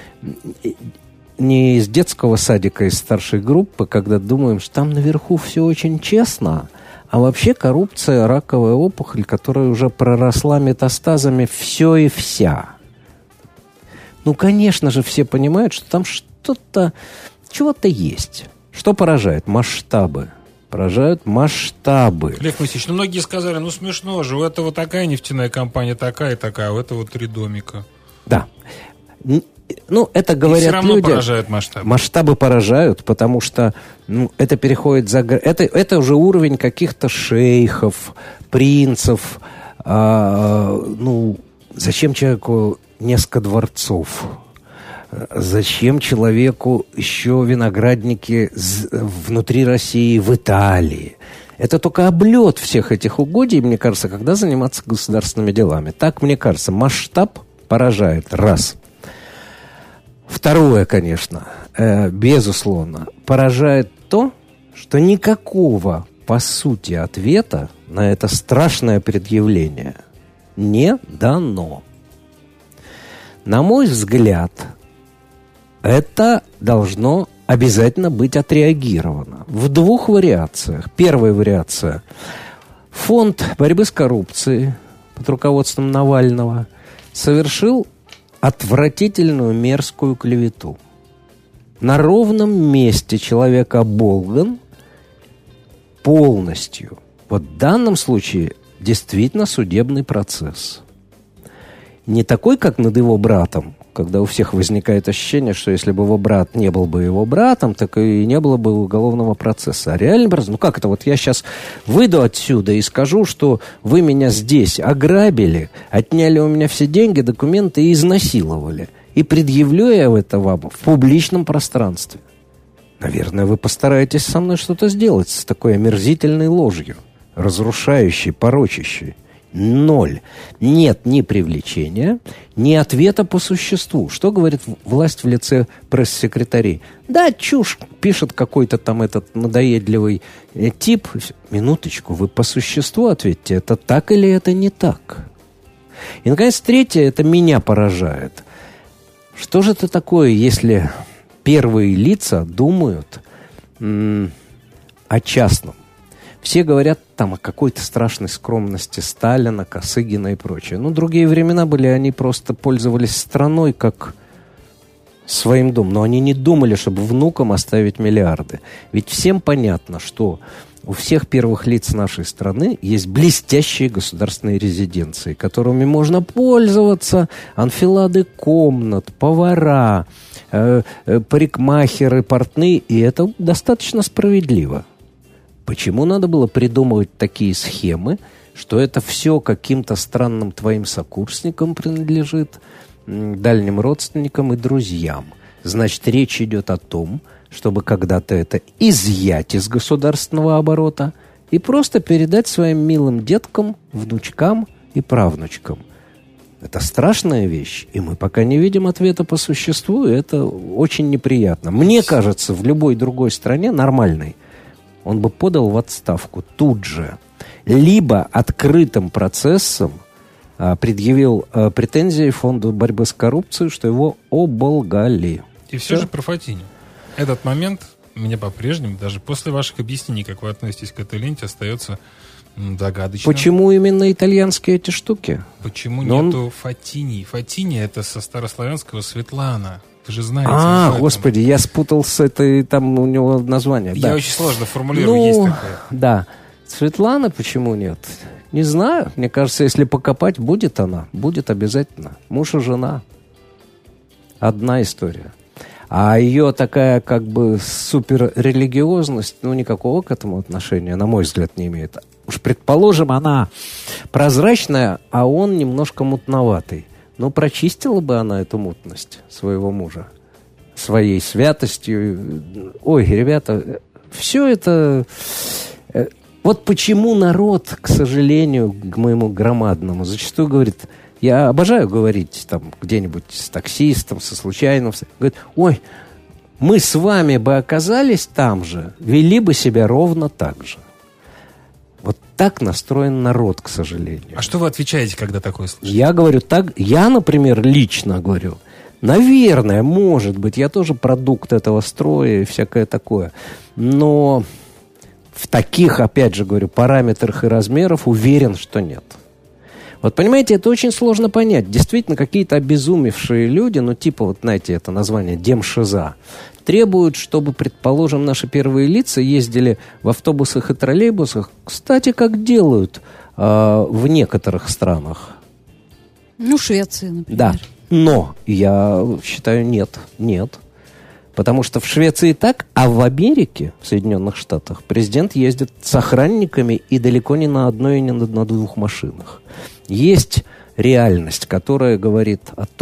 не из детского садика, из старшей группы, когда думаем, что там наверху все очень честно, а вообще коррупция, раковая опухоль, которая уже проросла метастазами все и вся. Конечно же, все понимают, что там чего-то есть. Что поражает? Масштабы. Поражают масштабы. Лев Моисеевич, многие сказали, смешно же, у этого такая нефтяная компания, такая и такая, а у этого 3 домика. Да. Это говорят люди. Все равно поражают масштабы. Масштабы поражают, потому что это переходит за... Это уже уровень каких-то шейхов, принцев. Зачем человеку несколько дворцов? Зачем человеку еще виноградники внутри России, в Италии? Это только облет всех этих угодий, мне кажется, когда заниматься государственными делами. Так, мне кажется, масштаб поражает. Раз. Второе, конечно, безусловно, поражает то, что никакого, по сути, ответа на это страшное предъявление не дано. На мой взгляд, это должно обязательно быть отреагировано в двух вариациях. Первая вариация. Фонд борьбы с коррупцией под руководством Навального совершил отвратительную мерзкую клевету. На ровном месте человек оболган полностью. Вот в данном случае действительно судебный процесс. Не такой, как над его братом, когда у всех возникает ощущение, что если бы его брат не был бы его братом, так и не было бы уголовного процесса. А реальный процесс, ну как это, вот я сейчас выйду отсюда и скажу, что вы меня здесь ограбили, отняли у меня все деньги, документы и изнасиловали. И предъявлю я это вам в публичном пространстве. Наверное, вы постараетесь со мной что-то сделать с такой омерзительной ложью, разрушающей, порочащей. Ноль. Нет ни привлечения, ни ответа по существу. Что говорит власть в лице пресс-секретарей? Да, чушь, пишет какой-то там этот надоедливый тип. Минуточку, вы по существу ответьте, это так или это не так? И, наконец, третье, это меня поражает. Что же это такое, если первые лица думают о частном? Все говорят там о какой-то страшной скромности Сталина, Косыгина и прочее. Ну, другие времена были, они просто пользовались страной как своим домом. Но они не думали, чтобы внукам оставить миллиарды. Ведь всем понятно, что у всех первых лиц нашей страны есть блестящие государственные резиденции, которыми можно пользоваться. Анфилады комнат, повара, парикмахеры, портные. И это достаточно справедливо. Почему надо было придумывать такие схемы, что это все каким-то странным твоим сокурсникам принадлежит, дальним родственникам и друзьям? Значит, речь идет о том, чтобы когда-то это изъять из государственного оборота и просто передать своим милым деткам, внучкам и правнучкам. Это страшная вещь, и мы пока не видим ответа по существу, и это очень неприятно. Мне кажется, в любой другой стране нормальной он бы подал в отставку тут же. Либо открытым процессом предъявил претензии Фонду борьбы с коррупцией, что его оболгали. И все же про Фатиню. Этот момент меня по-прежнему, даже после ваших объяснений, как вы относитесь к этой ленте, остается загадочным. Почему именно итальянские эти штуки? Почему нету Фатини? Фатини — это со старославянского Светлана. Вы же знаете. Господи, я спутал с этой, там у него название. Я очень сложно формулирую, есть такое. Да. Светлана почему нет? Не знаю. Мне кажется, если покопать, будет она. Будет обязательно. Муж и жена. Одна история. А ее такая как бы суперрелигиозность, никакого к этому отношения, на мой взгляд, не имеет. Уж предположим, она прозрачная, а он немножко мутноватый. Но прочистила бы она эту мутность своего мужа своей святостью. Ой, ребята, все это... Вот почему народ, к сожалению, к моему громадному, зачастую говорит... Я обожаю говорить там где-нибудь с таксистом, со случайным. Говорит, ой, мы с вами бы оказались там же, вели бы себя ровно так же. Вот так настроен народ, к сожалению. А что вы отвечаете, когда такое слышите? Я говорю так, я, например, лично говорю, наверное, может быть, я тоже продукт этого строя и всякое такое. Но в таких, опять же говорю, параметрах и размерах уверен, что нет. Вот понимаете, это очень сложно понять. Действительно, какие-то обезумевшие люди, типа, вот знаете, это название демшиза, требуют, чтобы, предположим, наши первые лица ездили в автобусах и троллейбусах, кстати, как делают в некоторых странах. Швеции, например. Да, но я считаю, нет. Потому что в Швеции так, а в Америке, в Соединенных Штатах, президент ездит с охранниками и далеко не на одной и не на двух машинах. Есть реальность, которая говорит о том,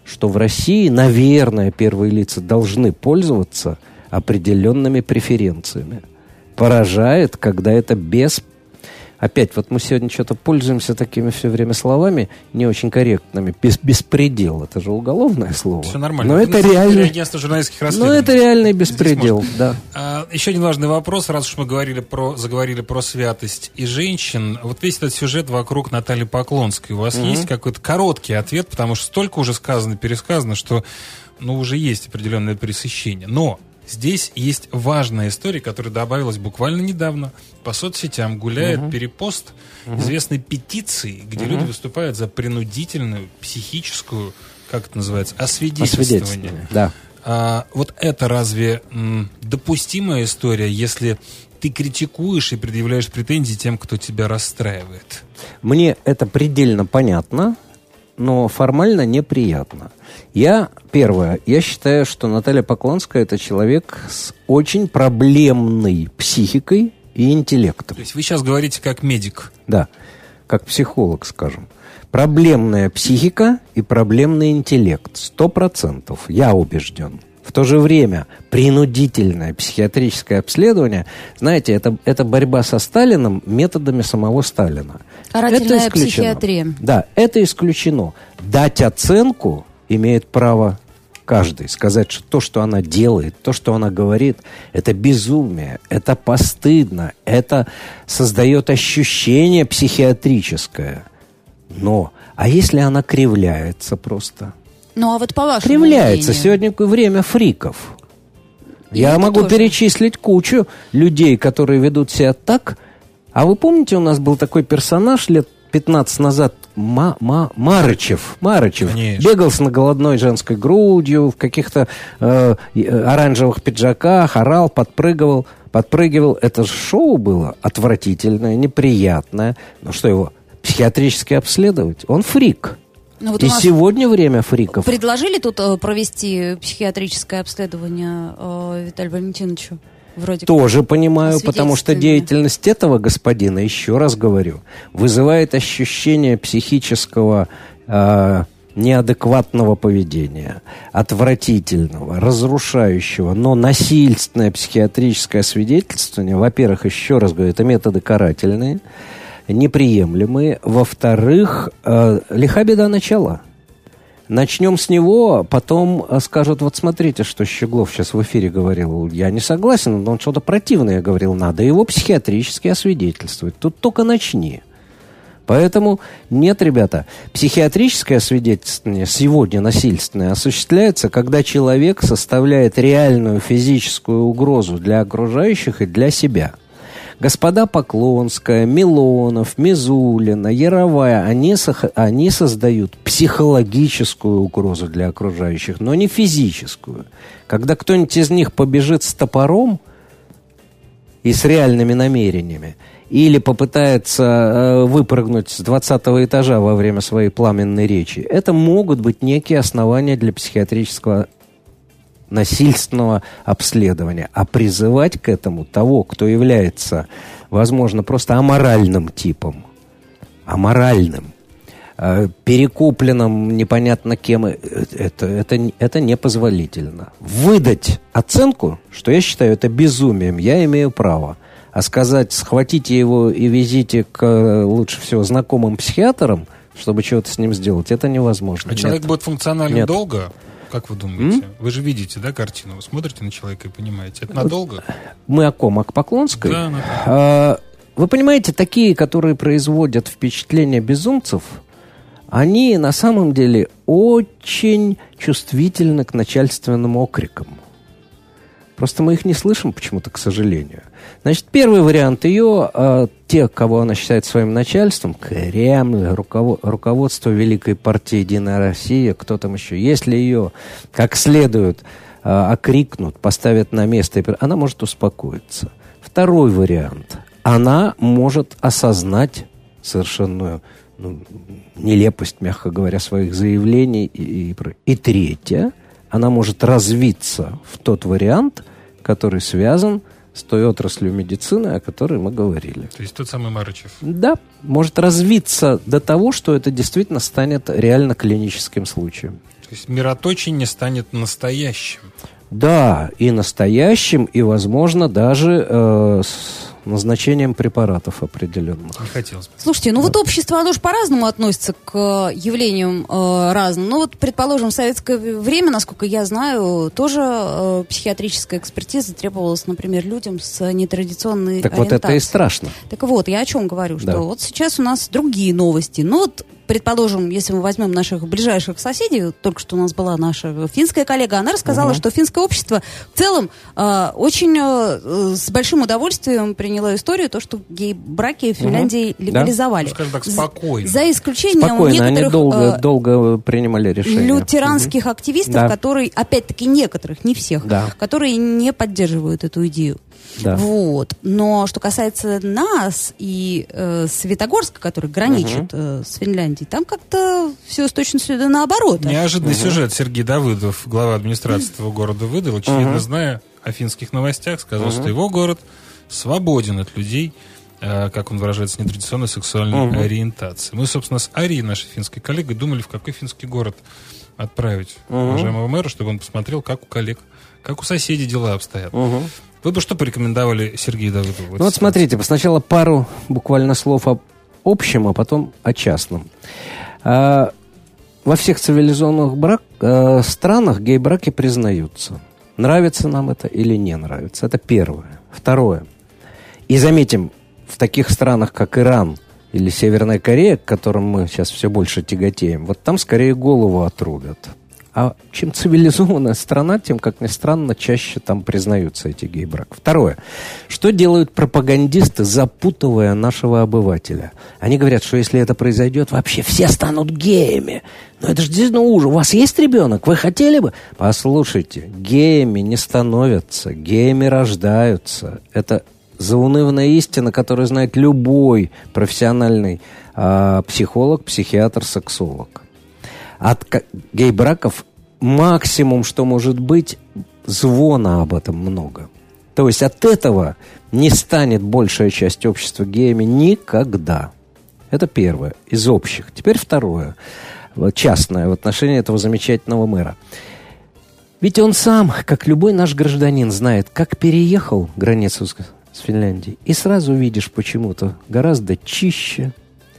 что в России, наверное, первые лица должны пользоваться определенными преференциями. Поражает, когда это без... Опять, вот мы сегодня что-то пользуемся такими все время словами, не очень корректными. Беспредел. Это же уголовное слово. Все нормально. Но это реальный... Агентство журналистских расследований. Но это реальный беспредел, да. Еще один важный вопрос, раз уж мы заговорили про святость и женщин. Вот весь этот сюжет вокруг Натальи Поклонской. У вас есть какой-то короткий ответ, потому что столько уже сказано, пересказано, что уже есть определенное пресыщение. Но здесь есть важная история, которая добавилась буквально недавно. По соцсетям гуляет перепост известной петиции, где люди выступают за принудительную психическую, как это называется, освидетельствование. Да. Вот это разве допустимая история, если ты критикуешь и предъявляешь претензии тем, кто тебя расстраивает? Мне это предельно понятно, но формально неприятно. Первое, я считаю, что Наталья Поклонская – это человек с очень проблемной психикой и интеллектом. То есть вы сейчас говорите как медик? Да, как психолог, скажем. Проблемная психика и проблемный интеллект. 100%. Я убежден. В то же время принудительное психиатрическое обследование, знаете, это борьба со Сталиным методами самого Сталина. Карательная психиатрия. Да, это исключено. Дать оценку имеет право каждый. Сказать, что то, что она делает, то, что она говорит, это безумие, это постыдно, это создает ощущение психиатрическое. А если она кривляется просто? А вот по вашему Кривляется. мнению? Сегодня время фриков. Я могу перечислить кучу людей, которые ведут себя так. А вы помните, у нас был такой персонаж лет 15 назад, Марычев. Конечно. Бегал с голодной женской грудью, в каких-то оранжевых пиджаках, орал, подпрыгивал. Это шоу было отвратительное, неприятное. Что его психиатрически обследовать? Он фрик. И сегодня время фриков. Предложили тут провести психиатрическое обследование Виталию Валентиновичу? Тоже понимаю, потому что деятельность этого господина, еще раз говорю, вызывает ощущение психического неадекватного поведения, отвратительного, разрушающего, но насильственное психиатрическое свидетельствование, во-первых, еще раз говорю, это методы карательные, неприемлемые. Во-вторых, лиха беда начала. Начнем с него, потом скажут, вот смотрите, что Щеглов сейчас в эфире говорил. Я не согласен, но он что-то противное говорил. Надо его психиатрически освидетельствовать. Тут только начни. Поэтому нет, ребята, психиатрическое освидетельствование сегодня насильственное осуществляется, когда человек составляет реальную физическую угрозу для окружающих и для себя. Господа Поклонская, Милонов, Мизулина, Яровая, они создают психологическую угрозу для окружающих, но не физическую. Когда кто-нибудь из них побежит с топором и с реальными намерениями, или попытается выпрыгнуть с 20-го этажа во время своей пламенной речи, это могут быть некие основания для психиатрического насильственного обследования. А призывать к этому того, кто является, возможно, просто аморальным типом, перекупленным непонятно кем, это непозволительно. Выдать оценку, что я считаю это безумием, я имею право. А сказать, схватите его и везите к, лучше всего, знакомым психиатрам, чтобы чего-то с ним сделать, это невозможно. Человек будет функционален долго? Как вы думаете? Вы же видите, да, картину? Вы смотрите на человека и понимаете. Это надолго? Мы о ком? О Поклонской? Да. Вы понимаете, такие, которые производят впечатление безумцев, они на самом деле очень чувствительны к начальственным окрикам. Просто мы их не слышим почему-то, к сожалению. Значит, первый вариант ее, те, кого она считает своим начальством, Кремль, руководство Великой партии «Единая Россия», кто там еще, если ее как следует окрикнут, поставят на место, она может успокоиться. Второй вариант. Она может осознать совершенную нелепость, мягко говоря, своих заявлений. И третье. Она может развиться в тот вариант, который связан с той отраслью медицины, о которой мы говорили. То есть тот самый Марычев. Да, может развиться до того, что это действительно станет реально клиническим случаем. То есть мироточие станет настоящим. Да, и настоящим, и, возможно, даже с назначением препаратов определенных. Не хотелось бы. Слушайте, ну вот общество, оно же по-разному относится к явлениям разным. Ну вот, предположим, в советское время, насколько я знаю, тоже психиатрическая экспертиза требовалась, например, людям с нетрадиционной Так ориентацией. вот это и страшно. Так вот, я о чем говорю, что Да. вот сейчас у нас другие новости. Ну вот, предположим, если мы возьмем наших ближайших соседей, только что у нас была наша финская коллега, она рассказала, что финское общество в целом очень с большим удовольствием приняло историю, то, что гей-браки в Финляндии легализовали. Ну, скажем так, спокойно. За исключением Спокойно, они некоторых долго принимали решения. лютеранских активистов, Да. которые, опять-таки, некоторых, не всех, Да. которые не поддерживают эту идею. Да. Вот. Но что касается нас и Светогорска, который граничит с Финляндией, там как-то все с точностью да наоборот. Неожиданный сюжет Сергей Давыдов, глава администрации этого города, выдал, очевидно, зная о финских новостях, сказал, что его город свободен от людей, как он выражается, нетрадиционной сексуальной ориентации. Мы, собственно, с Арией, нашей финской коллегой, думали, в какой финский город отправить уважаемого мэра, чтобы он посмотрел, как у коллег, как у соседей дела обстоят. Вы бы что порекомендовали Сергею Давыдову? Ну вот смотрите, сначала пару буквально слов об общем, а потом о частном. Во всех цивилизованных странах гей-браки признаются. Нравится нам это или не нравится. Это первое. Второе. И заметим, в таких странах, как Иран или Северная Корея, к которым мы сейчас все больше тяготеем, вот там скорее голову отрубят. А чем цивилизованная страна, тем, как ни странно, чаще там признаются эти гей-браки. Второе. Что делают пропагандисты, запутывая нашего обывателя? Они говорят, что если это произойдет, вообще все станут геями. Но это же действительно ужас. У вас есть ребенок? Вы хотели бы? Послушайте, геями не становятся, геями рождаются. Это заунывная истина, которую знает любой профессиональный психолог, психиатр, сексолог. От гей-браков максимум, что может быть, звона об этом много. То есть от этого не станет большая часть общества геями никогда. Это первое, из общих. Теперь второе, частное, в отношении этого замечательного мэра. Ведь он сам, как любой наш гражданин, знает, как переехал границу с Финляндией, и сразу видишь почему-то гораздо чище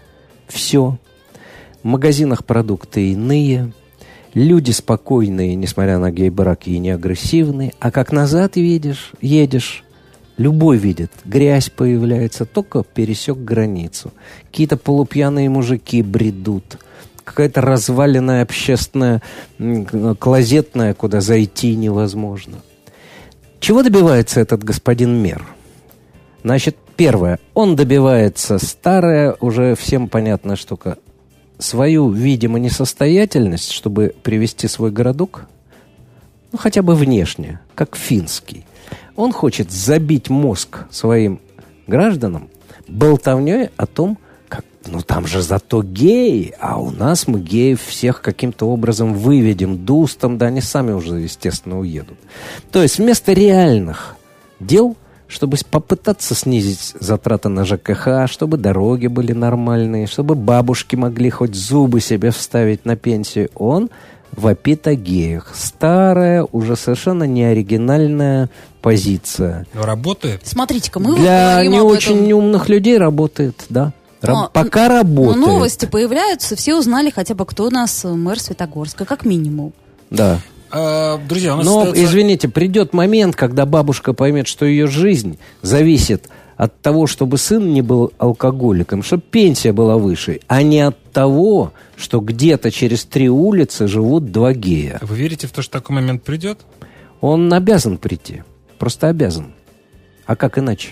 все. В магазинах продукты иные, люди спокойные, несмотря на гей-браки, и не агрессивные. А как назад едешь, любой видит, грязь появляется, только пересек границу. Какие-то полупьяные мужики бредут, какая-то разваленная общественная, клозетная, куда зайти невозможно. Чего добивается этот господин мэр? Значит, первое, он добивается старая, уже всем понятная штука, свою, видимо, несостоятельность, чтобы привести свой городок, ну, хотя бы внешне, как финский. Он хочет забить мозг своим гражданам болтовней о том, как, ну, там же зато геи, а у нас мы геев всех каким-то образом выведем дустом, да они сами уже, естественно, уедут. То есть вместо реальных дел, чтобы попытаться снизить затраты на ЖКХ, чтобы дороги были нормальные, чтобы бабушки могли хоть зубы себе вставить на пенсию, он вопит о геях. Старая, уже совершенно неоригинальная позиция. Работает? Смотрите-ка, мы Для говорим не об очень этом. умных людей работает, да. Пока работает. Но новости появляются, все узнали хотя бы, кто у нас мэр Светогорска, как минимум. Да. Друзья, у нас Но, остается... извините, придет момент, когда бабушка поймет, что ее жизнь зависит от того, чтобы сын не был алкоголиком, чтобы пенсия была выше, а не от того, что где-то через 3 улицы живут 2 гея. Вы верите в то, что такой момент придет? Он обязан прийти. Просто обязан. А как иначе?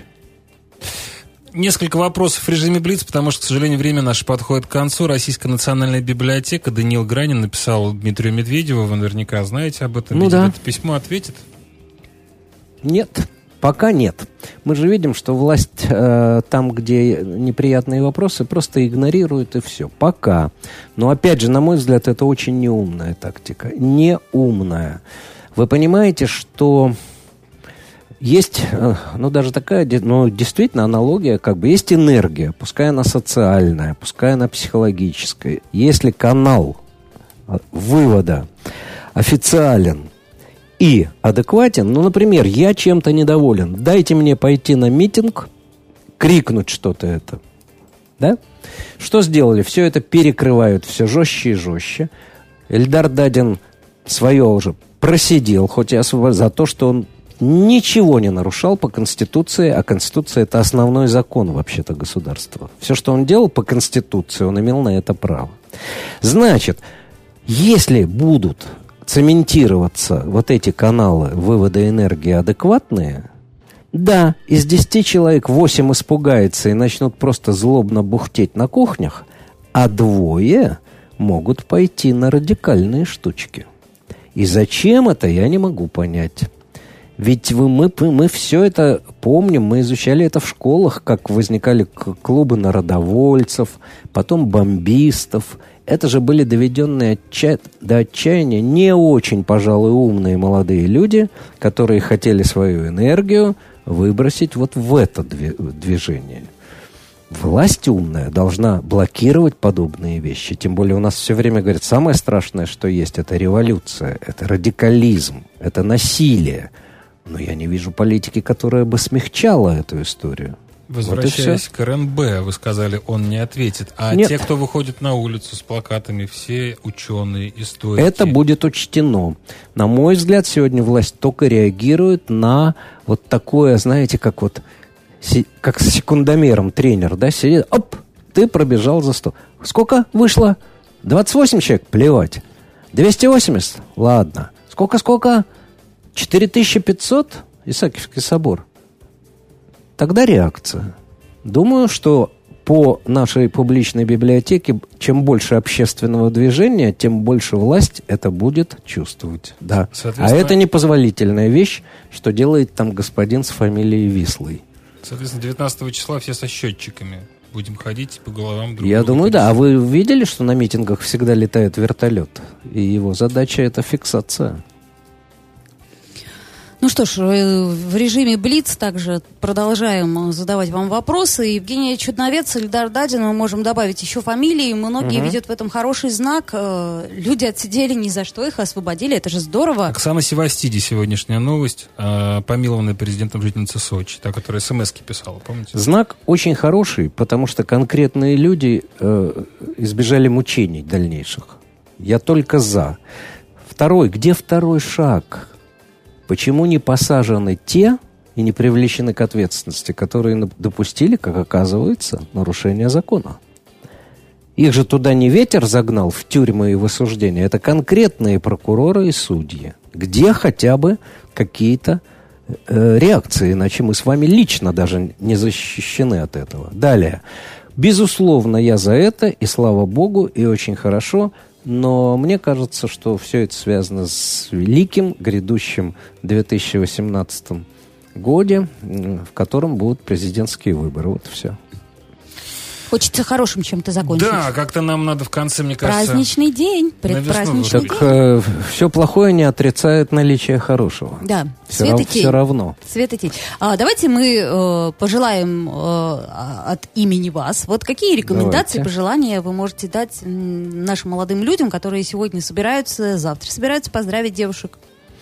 Несколько вопросов в режиме Блиц, потому что, к сожалению, время наше подходит к концу. Российская национальная библиотека. Даниил Гранин написал Дмитрию Медведеву. Вы наверняка знаете об этом. Ну да. Это письмо ответит? Нет. Пока нет. Мы же видим, что власть там, где неприятные вопросы, просто игнорирует и все. Пока. Но, опять же, на мой взгляд, это очень неумная тактика. Неумная. Вы понимаете, что... Есть, ну, даже такая, ну, действительно, аналогия, как бы, есть энергия, пускай она социальная, пускай она психологическая. Если канал вывода официален и адекватен, ну, например, я чем-то недоволен, дайте мне пойти на митинг, крикнуть что-то это, да? Что сделали? Все это перекрывают все жестче и жестче. Эльдар Дадин свое уже просидел, хоть и за то, что он ничего не нарушал по Конституции, а Конституция – это основной закон вообще-то государства. Все, что он делал по Конституции, он имел на это право. Значит, если будут цементироваться вот эти каналы вывода энергии адекватные, да, из 10 человек 8 испугается и начнут просто злобно бухтеть на кухнях, а 2 могут пойти на радикальные штучки. И зачем это, я не могу понять. Ведь мы все это помним, мы изучали это в школах, как возникали клубы народовольцев, потом бомбистов. Это же были доведенные до отчаяния не очень, пожалуй, умные молодые люди, которые хотели свою энергию выбросить вот в это движение. Власть умная должна блокировать подобные вещи. Тем более у нас все время говорят, самое страшное, что есть, это революция, это радикализм, это насилие. Но я не вижу политики, которая бы смягчала эту историю. Возвращаясь к РНБ, вы сказали, он не ответит. А Нет. те, кто выходит на улицу с плакатами, все ученые, историки... Это будет учтено. На мой взгляд, сегодня власть только реагирует на вот такое, знаете, как вот как с секундомером тренер, да, сидит, оп, ты пробежал за 100. Сколько вышло? 28 человек? Плевать. 280? Ладно. Сколько? 4500? Исаакиевский собор. Тогда реакция. Думаю, что по нашей публичной библиотеке, чем больше общественного движения, тем больше власть это будет чувствовать. Да. А это непозволительная вещь, что делает там господин с фамилией Вислый. Соответственно, 19 числа все со счетчиками будем ходить по головам друг друга. Я думаю, да. А вы видели, что на митингах всегда летает вертолет? И его задача — это фиксация. Ну что ж, в режиме Блиц также продолжаем задавать вам вопросы. Евгений Чудновец, Эльдар Дадин, мы можем добавить еще фамилии. Многие видят в этом хороший знак. Люди отсидели ни за что, их освободили. Это же здорово. Оксана Севастиди, сегодняшняя новость, помилованная президентом жительница Сочи, та, которая смс-ки писала, помните? Знак очень хороший, потому что конкретные люди избежали мучений дальнейших. Я только за. Где второй шаг? Почему не посажены те и не привлечены к ответственности, которые допустили, как оказывается, нарушение закона? Их же туда не ветер загнал в тюрьмы и в осуждения. Это конкретные прокуроры и судьи. Где хотя бы какие-то реакции, иначе мы с вами лично даже не защищены от этого. Далее. Безусловно, я за это, и слава богу, и очень хорошо. Но мне кажется, что все это связано с великим грядущим 2018 годе, в котором будут президентские выборы. Вот и все. Хочется хорошим чем-то закончить. Да, как-то нам надо в конце, мне кажется... Праздничный день, предпраздничный день. Так все плохое не отрицает наличие хорошего. Да, свет и тень. Все равно. Свет и тень. Давайте мы пожелаем от имени вас. Вот какие рекомендации, пожелания вы можете дать нашим молодым людям, которые сегодня завтра собираются поздравить девушек?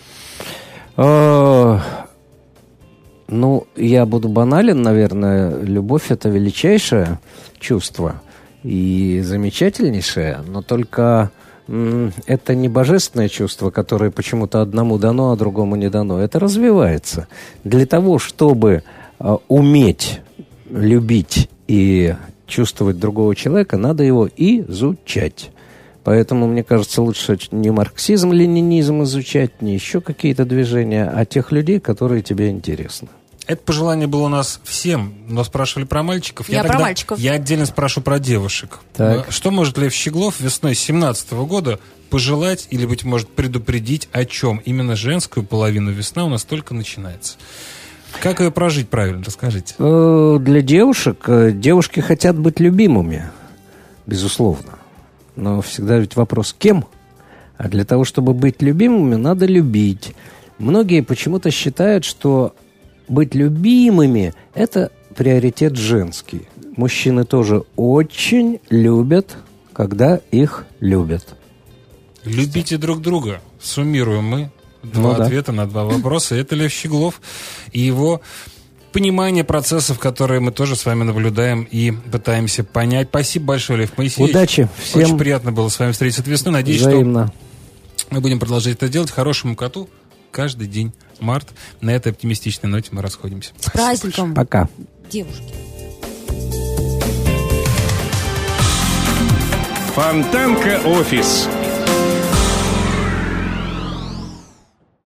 Я буду банален, наверное. Любовь — это величайшее чувство и замечательнейшее, но только это не божественное чувство, которое почему-то одному дано, а другому не дано. Это развивается. Для того, чтобы уметь любить и чувствовать другого человека, надо его изучать. Поэтому, мне кажется, лучше не марксизм, ленинизм изучать, не еще какие-то движения, а тех людей, которые тебе интересны. Это пожелание было у нас всем, но спрашивали про мальчиков. Я про мальчиков. Я отдельно спрошу про девушек. Так. Что может Лев Щеглов весной 2017 года пожелать или, быть может, предупредить о чем? Именно женскую половину весна у нас только начинается. Как ее прожить правильно, расскажите. Для девушек, девушки хотят быть любимыми, безусловно. Но всегда ведь вопрос кем? А для того, чтобы быть любимыми, надо любить. Многие почему-то считают, что быть любимыми – это приоритет женский. Мужчины тоже очень любят, когда их любят. Любите друг друга. Суммируем мы. Два ответа на два вопроса. Это Лев Щеглов и его понимание процессов, которые мы тоже с вами наблюдаем и пытаемся понять. Спасибо большое, Лев Моисеевич. Удачи всем. Очень приятно было с вами встретиться этой весной. Надеюсь, взаимно. что мы будем продолжать это делать. Хорошему коту каждый день. Март. На этой оптимистичной ноте мы расходимся. С праздником. Пока. Девушки. Фонтанка офис.